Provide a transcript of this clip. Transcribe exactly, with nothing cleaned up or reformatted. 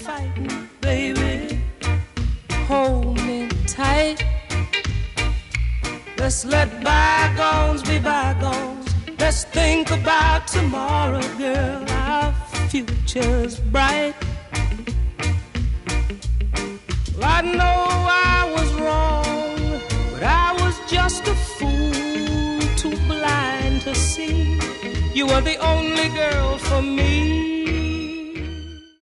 fighting, baby. Hold me tight. Let's let bygones be bygones. Let's think about tomorrow, girl. Our future's bright. Well, I know I was wrong, but I was just a fool, too blind to see. You were the only girl for me.